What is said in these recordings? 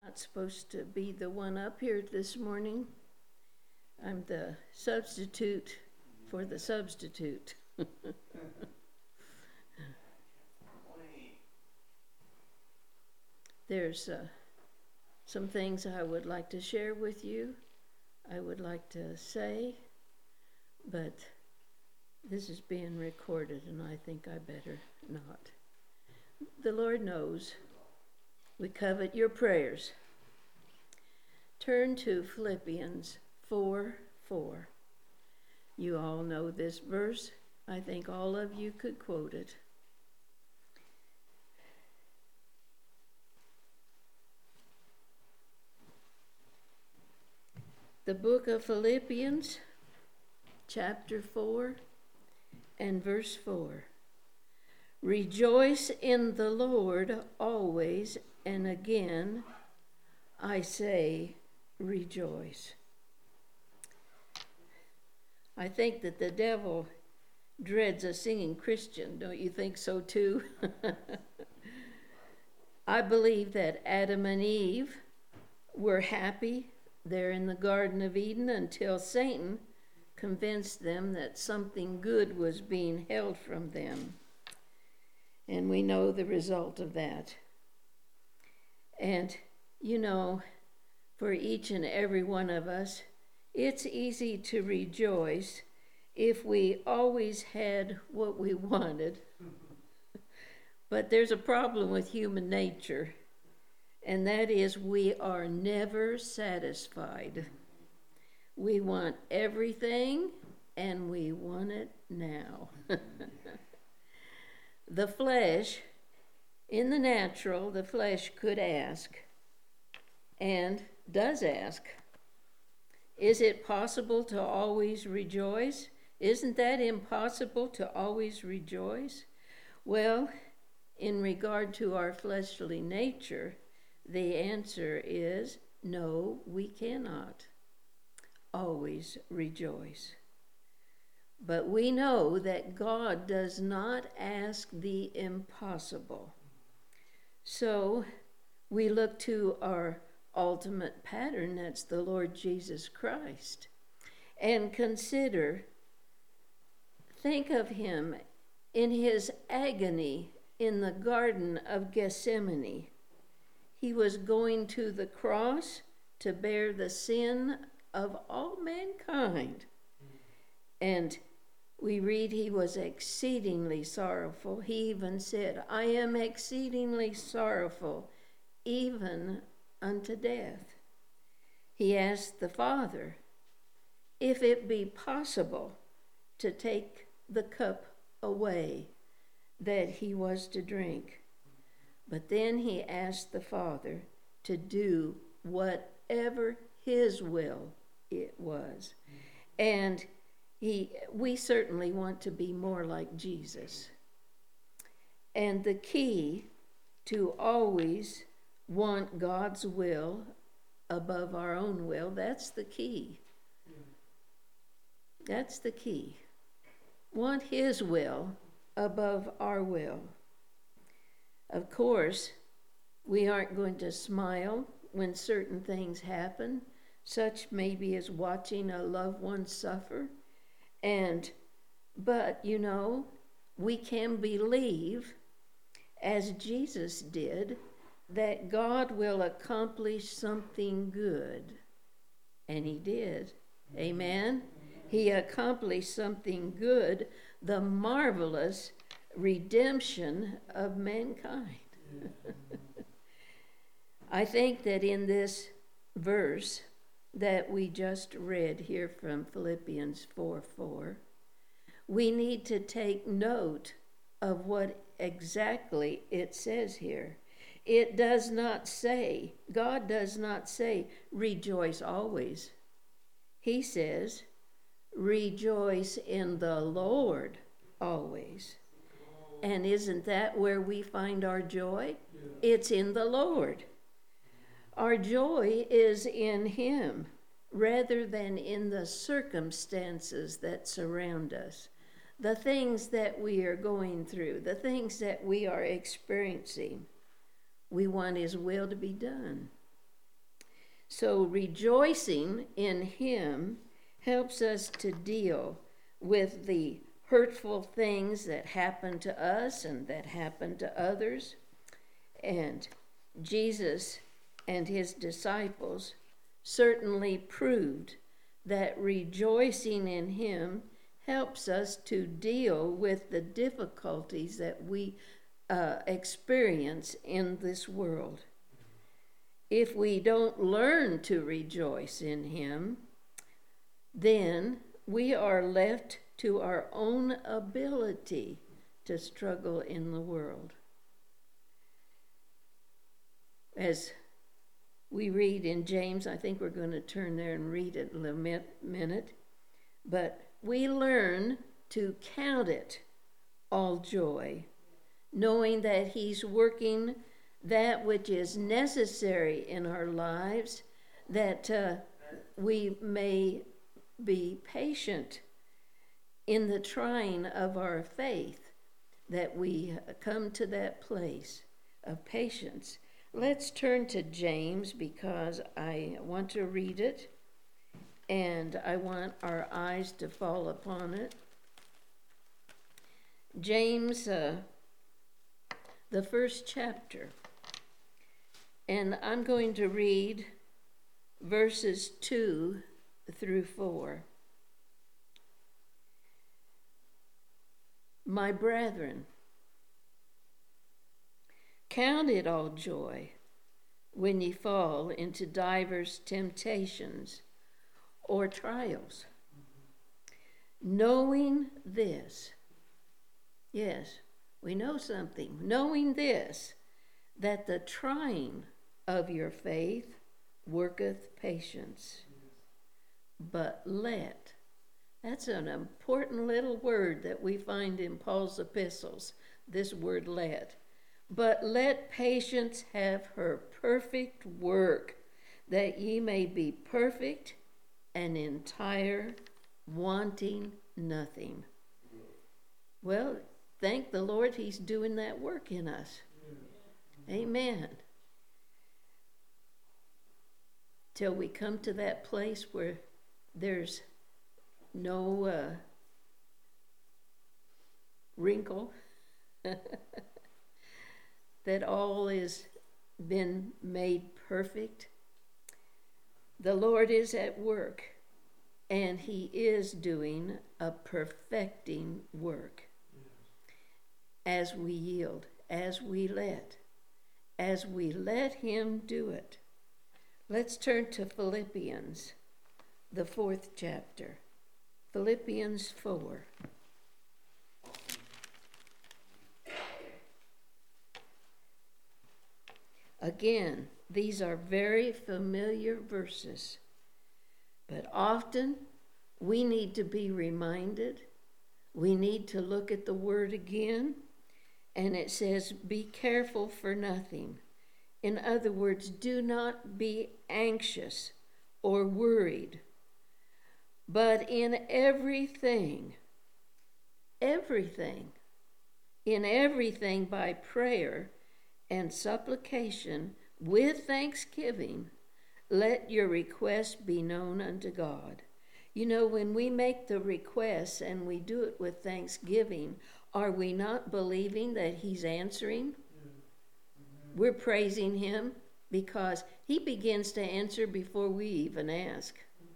Not supposed to be the one up here this morning. I'm the substitute for the substitute. There's some things I would like to share with you. I would like to say, but this is being recorded and I think I better not. The Lord knows we covet your prayers. Turn to Philippians 4:4. You all know this verse. I think all of you could quote it. The book of Philippians, chapter 4 and verse 4. Rejoice in the Lord always, and again I say rejoice. I think that the devil dreads a singing Christian. Don't you think so too? I believe that Adam and Eve were happy there in the Garden of Eden until Satan convinced them that something good was being held from them. And we know the result of that. And, you know, for each and every one of us, it's easy to rejoice if we always had what we wanted. But there's a problem with human nature, and that is we are never satisfied. We want everything, and we want it now. The flesh, in the natural, the flesh could ask, and does ask, is it possible to always rejoice? Isn't that impossible to always rejoice? Well, in regard to our fleshly nature, the answer is no, we cannot always rejoice. But we know that God does not ask the impossible. So we look to our ultimate pattern, that's the Lord Jesus Christ, and think of him in his agony in the Garden of Gethsemane. He was going to the cross to bear the sin of all mankind. And we read he was exceedingly sorrowful. He even said, I am exceedingly sorrowful, even unto death. He asked the Father if it be possible to take the cup away that he was to drink. But then he asked the Father to do whatever his will it was. And we certainly want to be more like Jesus. And the key to always want God's will above our own will, that's the key. That's the key. Want his will above our will. Of course, we aren't going to smile when certain things happen, such maybe as watching a loved one suffer. But you know, we can believe, as Jesus did, that God will accomplish something good. And he did. Amen? He accomplished something good, the marvelous redemption of mankind. I think that in this verse that we just read here from Philippians 4:4, we need to take note of what exactly it says here. It does not say, God does not say, rejoice always. He says, rejoice in the Lord always. And isn't that where we find our joy? Yeah. It's in the Lord. Our joy is in him rather than in the circumstances that surround us, the things that we are going through, the things that we are experiencing. We want his will to be done. So rejoicing in him helps us to deal with the hurtful things that happen to us and that happen to others. And Jesus and his disciples certainly proved that rejoicing in him helps us to deal with the difficulties that we experience in this world. If we don't learn to rejoice in him, then we are left to our own ability to struggle in the world. As we read in James, I think we're going to turn there and read it in a minute, but we learn to count it all joy, knowing that he's working that which is necessary in our lives, that we may be patient in the trying of our faith, that we come to that place of patience. Let's turn to James, because I want to read it and I want our eyes to fall upon it. James, the first chapter. And I'm going to read verses 2 through 4. My brethren, count it all joy when ye fall into divers temptations or trials, knowing this. Yes, we know something. Knowing this, that the trying of your faith worketh patience. But let, that's an important little word that we find in Paul's epistles, this word let. But let patience have her perfect work, that ye may be perfect and entire, wanting nothing. Well, thank the Lord, he's doing that work in us. Amen. Till we come to that place where there's no wrinkle, that all is been made perfect. The Lord is at work, and he is doing a perfecting work. As we yield, as we let him do it. Let's turn to Philippians, the 4th chapter. Philippians 4. Again, these are very familiar verses, but often we need to be reminded. We need to look at the word again, and it says, be careful for nothing. In other words, do not be anxious or worried, but in everything by prayer and supplication with thanksgiving, let your requests be known unto God. You know, when we make the requests and we do it with thanksgiving, are we not believing that he's answering? We're praising him because he begins to answer before we even ask.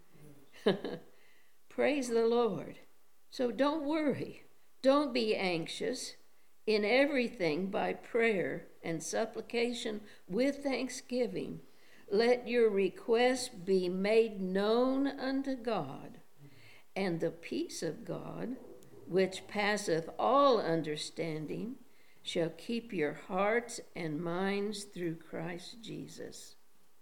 Praise the Lord. So don't worry. Don't be anxious. In everything by prayer and supplication with thanksgiving, let your requests be made known unto God, and the peace of God, which passeth all understanding, shall keep your hearts and minds through Christ Jesus.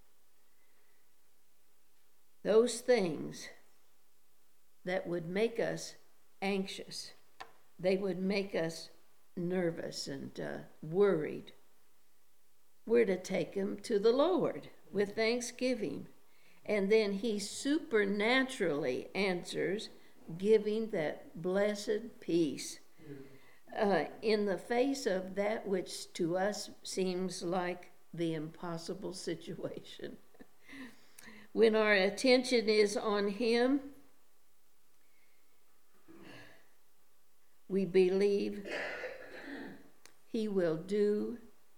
Those things that would make us anxious, they would make us nervous and worried, we're to take them to the Lord with thanksgiving. And then he supernaturally answers, giving that blessed peace in the face of that which to us seems like the impossible situation. When our attention is on Him, we believe He will do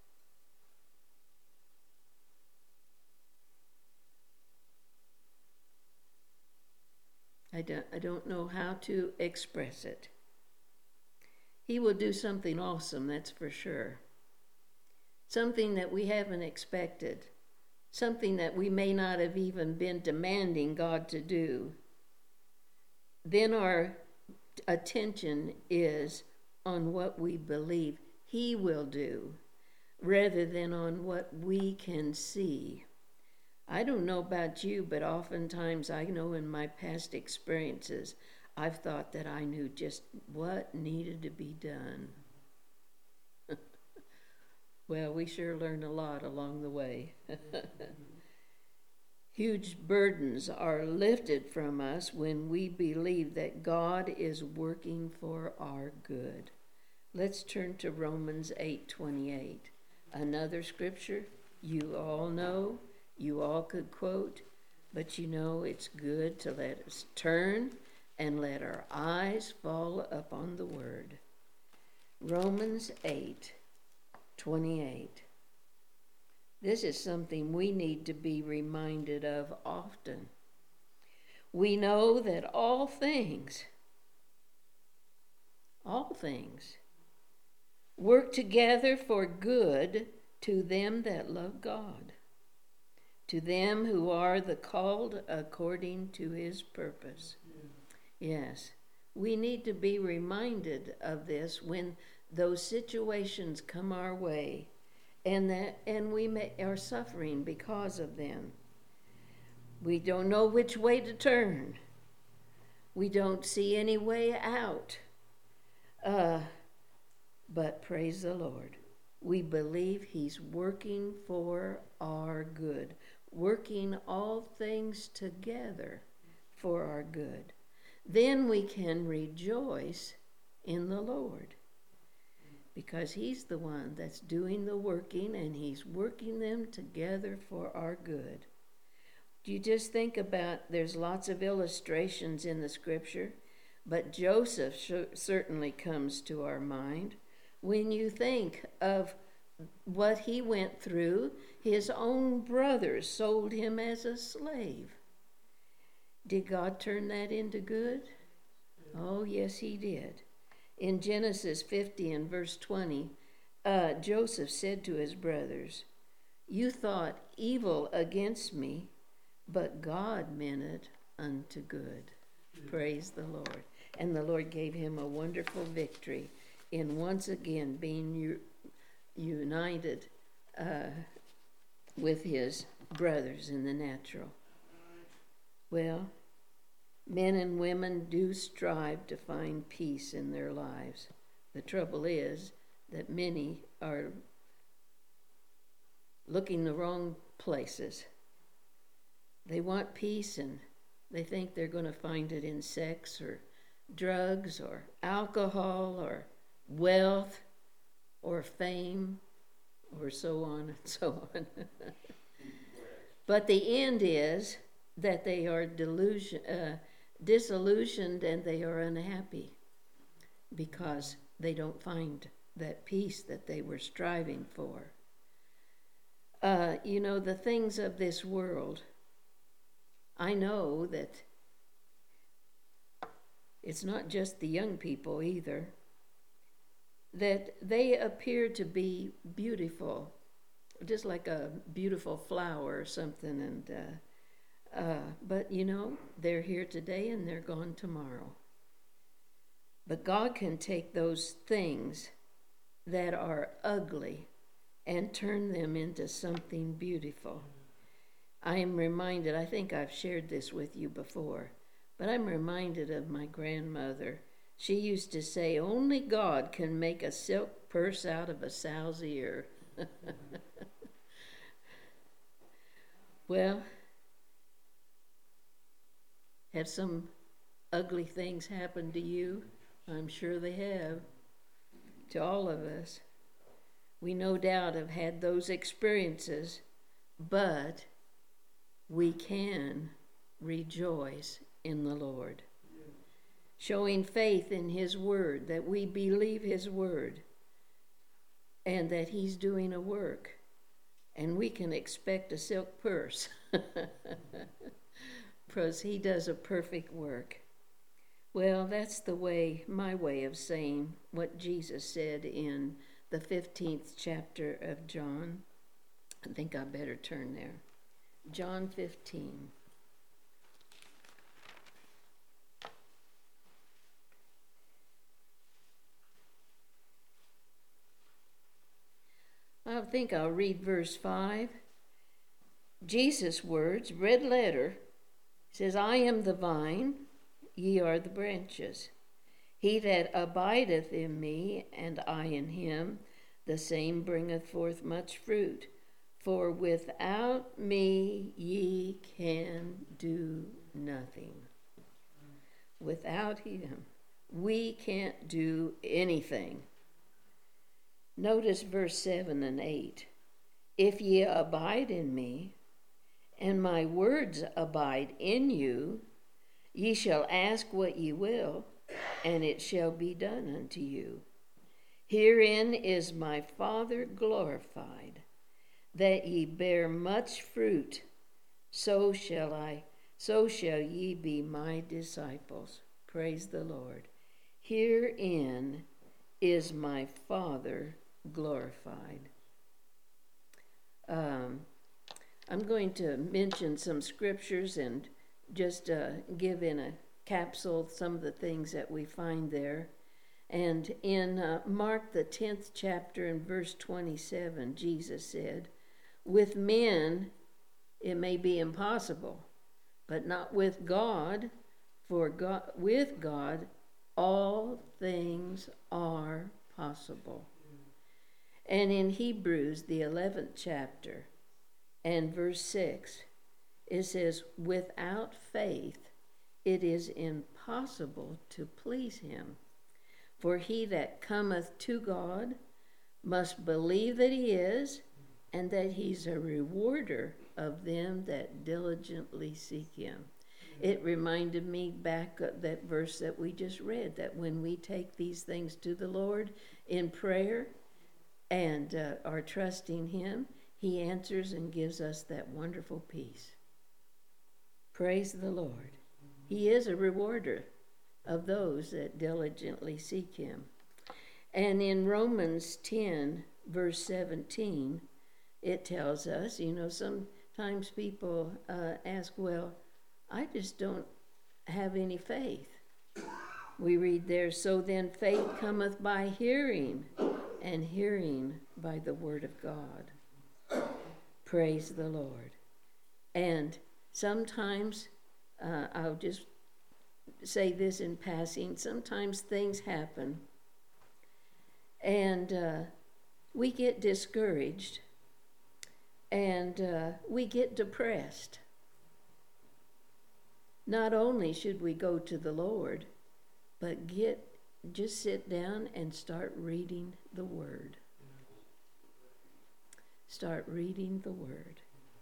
I don't know how to express it. He will do something awesome, that's for sure. Something that we haven't expected. Something that we may not have even been demanding God to do. Then our attention is on what we believe He will do, rather than on what we can see. I don't know about you, but oftentimes I know in my past experiences, I've thought that I knew just what needed to be done. Well, we sure learn a lot along the way. Huge burdens are lifted from us when we believe that God is working for our good. Let's turn to Romans 8:28. Another scripture you all know, you all could quote, but you know it's good to let us turn and let our eyes fall upon the Word. Romans 8:28. This is something we need to be reminded of often. We know that all things work together for good to them that love God, to them who are the called according to His purpose. Yes, we need to be reminded of this when those situations come our way, and we are suffering because of them. We don't know which way to turn. We don't see any way out. But praise the Lord. We believe He's working for our good, working all things together for our good. Then we can rejoice in the Lord, because He's the one that's doing the working, and He's working them together for our good. Do you just think about, there's lots of illustrations in the scripture, but Joseph certainly comes to our mind. When you think of what he went through, his own brothers sold him as a slave. Did God turn that into good? Oh, yes, He did. In Genesis 50 and verse 20, Joseph said to his brothers, "You thought evil against me, but God meant it unto good." Praise the Lord. And the Lord gave him a wonderful victory in once again being united with his brothers in the natural. Well, men and women do strive to find peace in their lives. The trouble is that many are looking the wrong places. They want peace, and they think they're going to find it in sex or drugs or alcohol or wealth or fame or so on and so on. But the end is that they are disillusioned and they are unhappy because they don't find that peace that they were striving for. The things of this world, I know that it's not just the young people either, that they appear to be beautiful, just like a beautiful flower or something, but they're here today and they're gone tomorrow. But God can take those things that are ugly and turn them into something beautiful. I am reminded, I think I've shared this with you before, but I'm reminded of my grandmother. She used to say, "Only God can make a silk purse out of a sow's ear." Well, have some ugly things happened to you? I'm sure they have. To all of us. We no doubt have had those experiences, but we can rejoice in the Lord. Showing faith in His word, that we believe His word, and that He's doing a work. And we can expect a silk purse, because He does a perfect work. Well, that's my way of saying what Jesus said in the 15th chapter of John. I think I better turn there. John 15. I think I'll read verse 5. Jesus' words, red letter, says, I am the vine, ye are the branches. He that abideth in me, and I in him, the same bringeth forth much fruit. For without me ye can do nothing. Without Him, we can't do anything. Notice verse 7 and 8. If ye abide in me, and my words abide in you, ye shall ask what ye will, and it shall be done unto you. Herein is my Father glorified, that ye bear much fruit, so shall ye be my disciples. Praise the Lord. Herein is my Father glorified. I'm going to mention some scriptures and just give in a capsule some of the things that we find there. And in Mark the 10th chapter and verse 27, Jesus said, with men it may be impossible, but not with God, for with God all things are possible. And in Hebrews, the 11th chapter and verse 6, it says, without faith it is impossible to please Him. For he that cometh to God must believe that He is, and that He's a rewarder of them that diligently seek Him. It reminded me back of that verse that we just read, that when we take these things to the Lord in prayer and are trusting Him, He answers and gives us that wonderful peace. Praise the Lord. He is a rewarder of those that diligently seek Him. And in Romans 10, verse 17, it tells us, sometimes people ask, well, I just don't have any faith. We read there, so then faith cometh by hearing, and hearing by the word of God. Praise the Lord. And sometimes, I'll just say this in passing, sometimes things happen and we get discouraged and we get depressed. Not only should we go to the Lord, but just sit down and start reading the Word. Start reading the Word.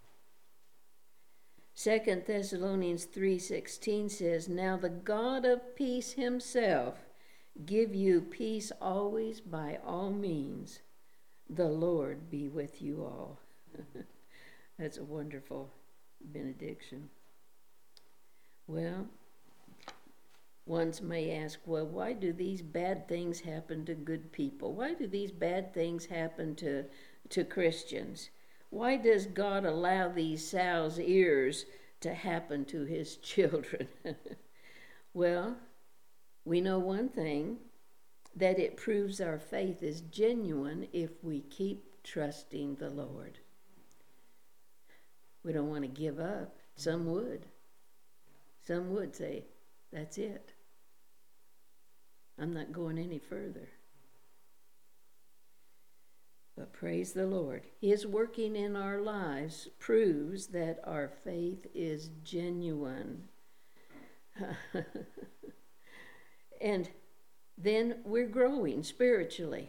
2 Thessalonians 3:16 says, now the God of peace Himself give you peace always by all means. The Lord be with you all. That's a wonderful benediction. Well, ones may ask, well, why do these bad things happen to good people? Why do these bad things happen to Christians? Why does God allow these sow's ears to happen to His children? Well, we know one thing, that it proves our faith is genuine if we keep trusting the Lord. We don't want to give up. Some would. Some would say, that's it. I'm not going any further. But praise the Lord. His working in our lives proves that our faith is genuine. And then we're growing spiritually.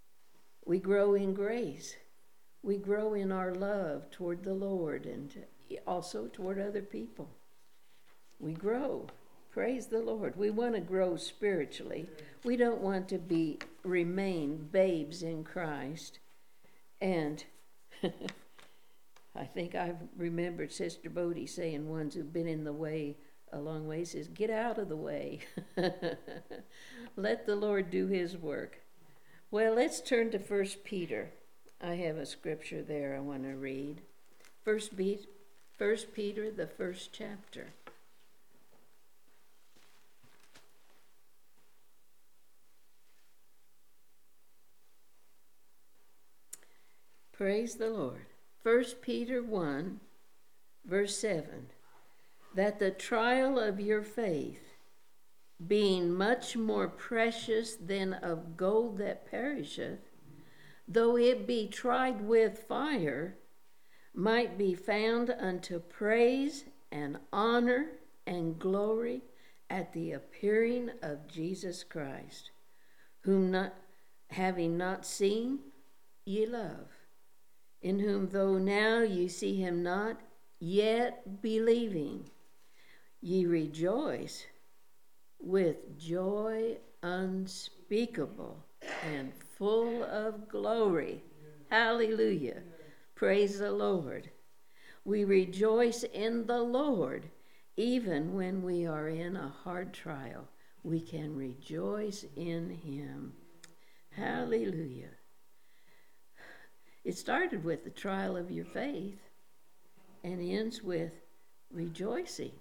We grow in grace. We grow in our love toward the Lord and also toward other people. We grow. Praise the Lord. We want to grow spiritually. We don't want to remain babes in Christ. And I think I've remembered Sister Bodie saying, ones who've been in the way a long way, says, get out of the way. Let the Lord do his work. Well, let's turn to 1 Peter. I have a scripture there I want to read. 1 Peter, the first chapter. Praise the Lord. 1 Peter 1, verse 7. That the trial of your faith, being much more precious than of gold that perisheth, though it be tried with fire, might be found unto praise and honor and glory at the appearing of Jesus Christ, whom having not seen, ye love, in whom though now ye see him not, yet believing, ye rejoice with joy unspeakable and full of glory. Hallelujah. Praise the Lord. We rejoice in the Lord even when we are in a hard trial. We can rejoice in him. Hallelujah. It started with the trial of your faith and ends with rejoicing.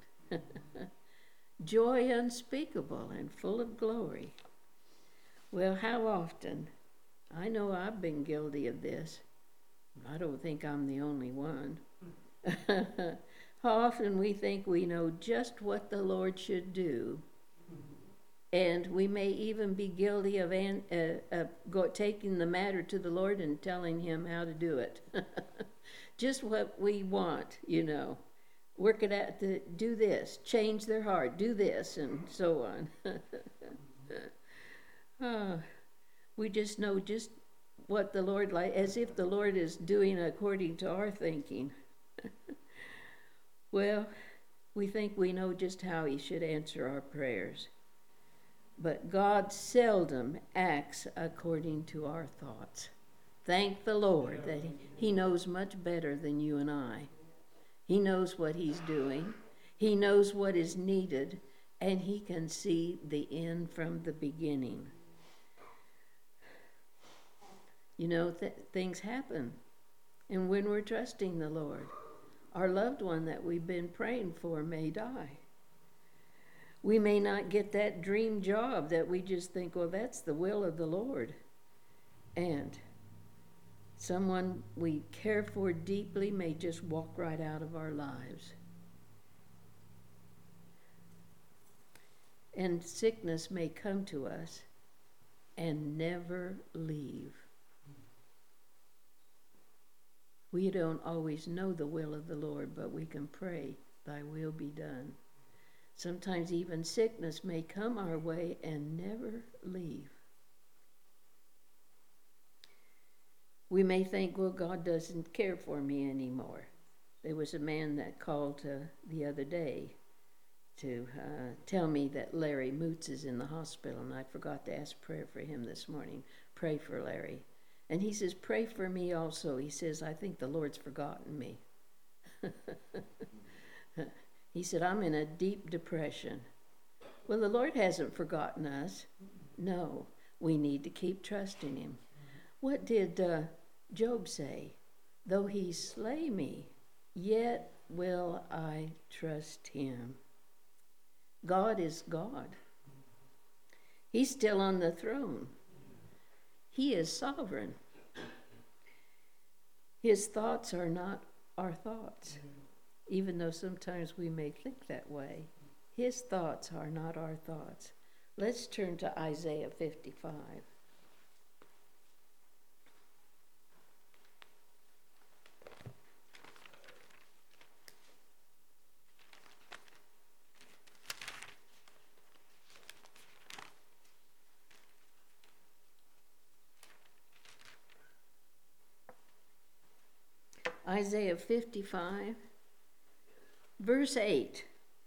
Joy unspeakable and full of glory. Well, how often? I know I've been guilty of this. I don't think I'm the only one. How often we think we know just what the Lord should do, and we may even be guilty of taking the matter to the Lord and telling him how to do it. Just what we want, Work it out, do this, change their heart, do this, and so on. We just know just what the Lord like, as if the Lord is doing according to our thinking. Well, we think we know just how he should answer our prayers. But God seldom acts according to our thoughts. Thank the Lord that he knows much better than you and I. He knows what he's doing. He knows what is needed, and he can see the end from the beginning. Things happen. And when we're trusting the Lord, our loved one that we've been praying for may die. We may not get that dream job that we just think, well, that's the will of the Lord. And someone we care for deeply may just walk right out of our lives. And sickness may come to us and never leave. We don't always know the will of the Lord, but we can pray, thy will be done. Sometimes even sickness may come our way and never leave. We may think, well, God doesn't care for me anymore. There was a man that called the other day to tell me that Larry Moots is in the hospital, and I forgot to ask prayer for him this morning. Pray for Larry. And he says, pray for me also. He says, I think the Lord's forgotten me. He said, I'm in a deep depression. Well, the Lord hasn't forgotten us. No, we need to keep trusting him. What did Job say? Though he slay me, yet will I trust him. God is God. He's still on the throne. He is sovereign. His thoughts are not our thoughts, even though sometimes we may think that way. His thoughts are not our thoughts. Let's turn to Isaiah 55. Isaiah 55, Verse 8.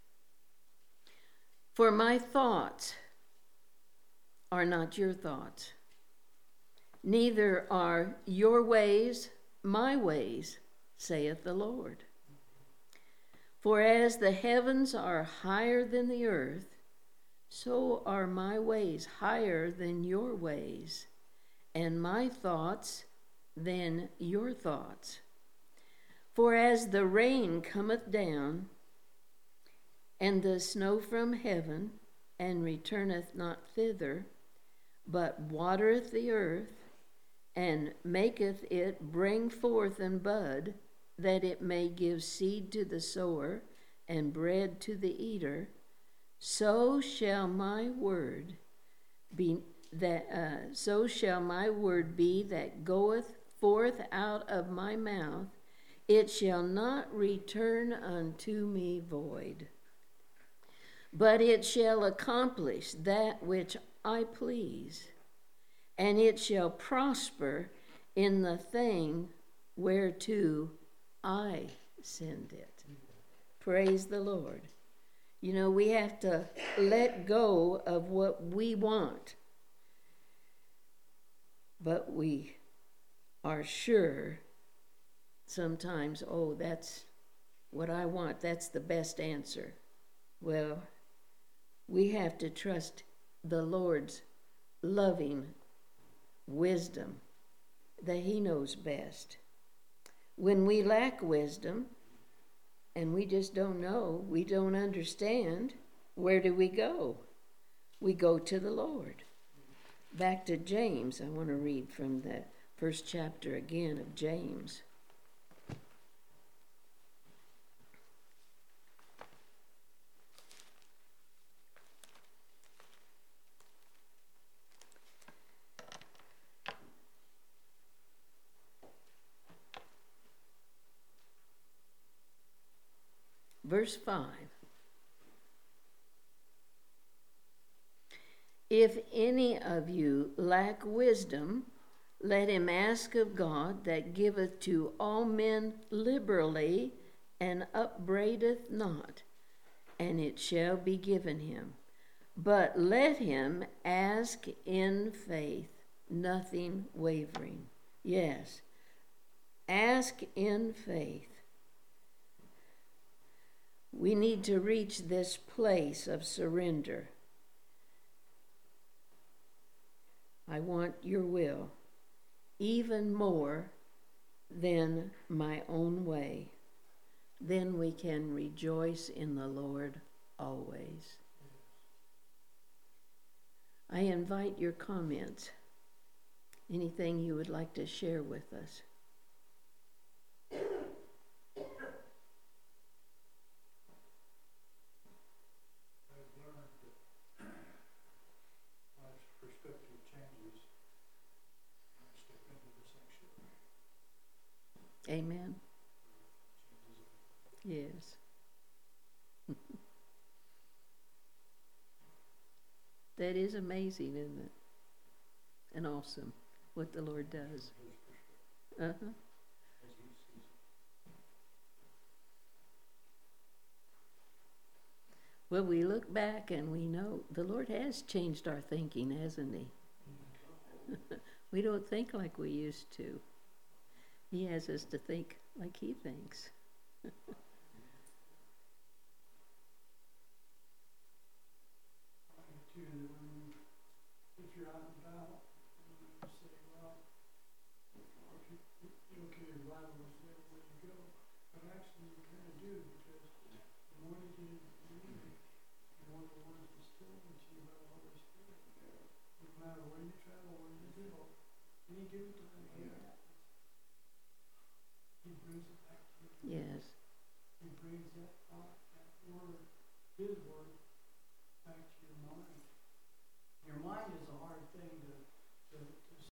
For my thoughts are not your thoughts, neither are your ways my ways, saith the Lord. For as the heavens are higher than the earth, so are my ways higher than your ways, and my thoughts than your thoughts. For as the rain cometh down, and the snow from heaven, and returneth not thither, but watereth the earth, and maketh it bring forth and bud, that it may give seed to the sower, and bread to the eater, so shall my word be that goeth forth out of my mouth. It shall not return unto me void, but it shall accomplish that which I please, and it shall prosper in the thing whereto I send it. Praise the Lord. You know, we have to let go of what we want, but we are sure sometimes, oh, that's what I want. That's the best answer. Well, we have to trust the Lord's loving wisdom, that he knows best. When we lack wisdom and we just don't know, we don't understand, where do we go? We go to the Lord. Back to James, I want to read from the first chapter again of James. Verse 5. If any of you lack wisdom, let him ask of God, that giveth to all men liberally, and upbraideth not, and it shall be given him. But let him ask in faith, nothing wavering. Yes, ask in faith. We need to reach this place of surrender. I want your will, even more than my own way. Then we can rejoice in the Lord always. I invite your comments. Anything you would like to share with us? Amen. Yes. That is amazing, isn't it? And awesome what the Lord does. Uh-huh. Well, we look back and we know the Lord has changed our thinking, hasn't he? We don't think like we used to. He has us to think like he thinks. If you're out and about, you say, well, you don't carry your Bible with you everywhere you go. But actually, you kind of do, because the more you get into the Word, the more the Word is instilled into you by the Holy Spirit. No matter where you travel, where you go, any given time, He brings it back to you. Yes. He brings that thought, that word, His word, back to your mind. Your mind is a